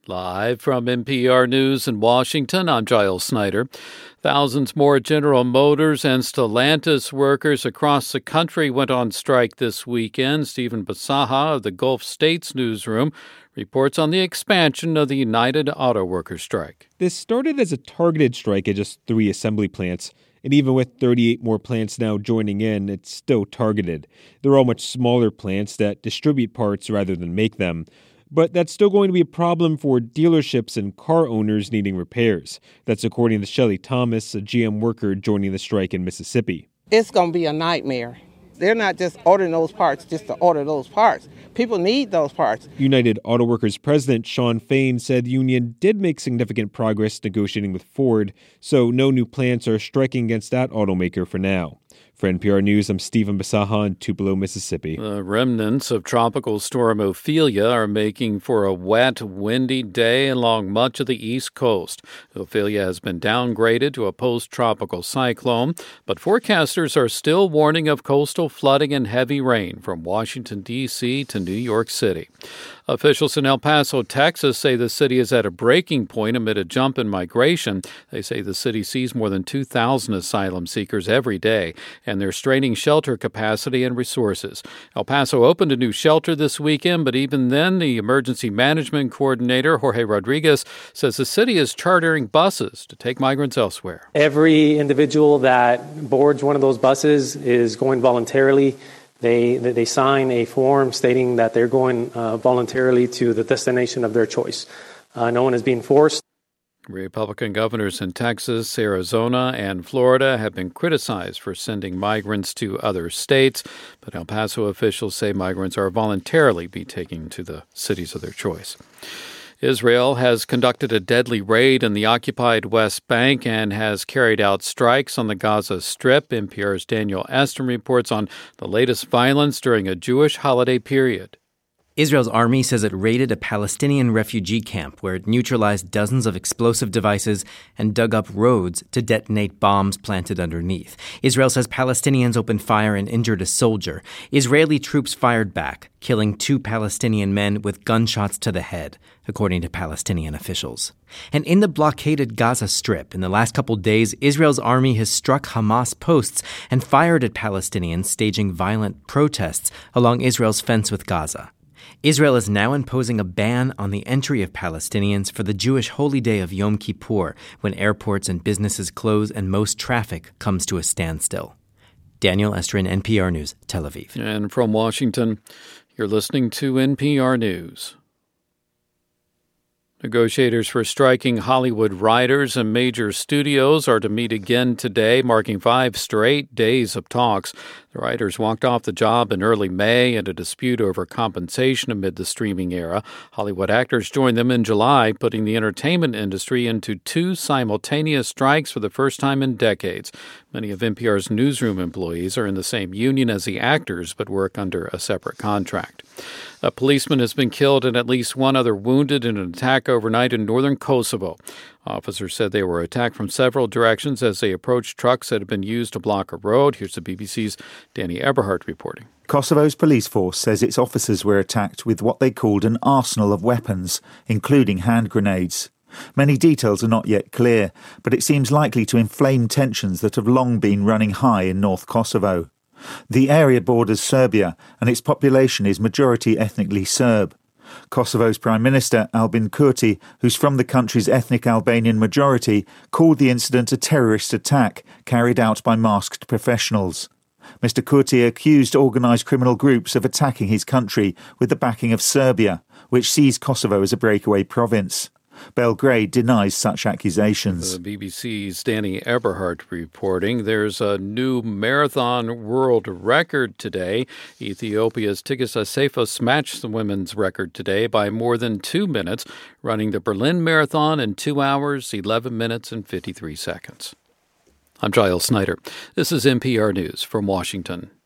Live from NPR News in Washington, I'm Giles Snyder. Thousands more General Motors and Stellantis workers across the country went on strike this weekend. Stephen Basaha of the Gulf States newsroom reports on the expansion of the United Auto Workers strike. This started as a targeted strike at just 3 assembly plants. And even with 38 more plants now joining in, it's still targeted. They're all much smaller plants that distribute parts rather than make them. But that's still going to be a problem for dealerships and car owners needing repairs. That's according to Shelley Thomas, a GM worker joining the strike in Mississippi. It's going to be a nightmare. They're not just ordering those parts just to order those parts. People need those parts. United Auto Workers President Shawn Fain said the union did make significant progress negotiating with Ford, so no new plants are striking against that automaker for now. For NPR News, I'm Stephen Basaha in Tupelo, Mississippi. The remnants of Tropical Storm Ophelia are making for a wet, windy day along much of the East Coast. Ophelia has been downgraded to a post-tropical cyclone, but forecasters are still warning of coastal flooding and heavy rain from Washington, D.C. to New York City. Officials in El Paso, Texas, say the city is at a breaking point amid a jump in migration. They say the city sees more than 2,000 asylum seekers every day, and they're straining shelter capacity and resources. El Paso opened a new shelter this weekend, but even then, the emergency management coordinator, Jorge Rodriguez, says the city is chartering buses to take migrants elsewhere. Every individual that boards one of those buses is going voluntarily. They sign a form stating that they're going voluntarily to the destination of their choice. No one is being forced. Republican governors in Texas, Arizona, and Florida have been criticized for sending migrants to other states, but El Paso officials say migrants are voluntarily be taken to the cities of their choice. Israel has conducted a deadly raid in the occupied West Bank and has carried out strikes on the Gaza Strip. NPR's Daniel Estrin reports on the latest violence during a Jewish holiday period. Israel's army says it raided a Palestinian refugee camp where it neutralized dozens of explosive devices and dug up roads to detonate bombs planted underneath. Israel says Palestinians opened fire and injured a soldier. Israeli troops fired back, killing 2 Palestinian men with gunshots to the head, according to Palestinian officials. And in the blockaded Gaza Strip, in the last couple days, Israel's army has struck Hamas posts and fired at Palestinians staging violent protests along Israel's fence with Gaza. Israel is now imposing a ban on the entry of Palestinians for the Jewish holy day of Yom Kippur, when airports and businesses close and most traffic comes to a standstill. Daniel Estrin, NPR News, Tel Aviv. And from Washington, you're listening to NPR News. Negotiators for striking Hollywood writers and major studios are to meet again today, marking 5 straight days of talks. The writers walked off the job in early May in a dispute over compensation amid the streaming era. Hollywood actors joined them in July, putting the entertainment industry into 2 simultaneous strikes for the first time in decades. Many of NPR's newsroom employees are in the same union as the actors, but work under a separate contract. A policeman has been killed and at least 1 other wounded in an attack overnight in northern Kosovo. Officers said they were attacked from several directions as they approached trucks that had been used to block a road. Here's the BBC's Danny Eberhardt reporting. Kosovo's police force says its officers were attacked with what they called an arsenal of weapons, including hand grenades. Many details are not yet clear, but it seems likely to inflame tensions that have long been running high in North Kosovo. The area borders Serbia, and its population is majority ethnically Serb. Kosovo's Prime Minister, Albin Kurti, who's from the country's ethnic Albanian majority, called the incident a terrorist attack carried out by masked professionals. Mr. Kurti accused organised criminal groups of attacking his country with the backing of Serbia, which sees Kosovo as a breakaway province. Belgrade denies such accusations. The BBC's Danny Eberhardt reporting. There's a new marathon world record today. Ethiopia's Tigist Assefa smashed the women's record today by more than 2 minutes, running the Berlin Marathon in 2 hours, 11 minutes, and 53 seconds. I'm Giles Snyder. This is NPR News from Washington.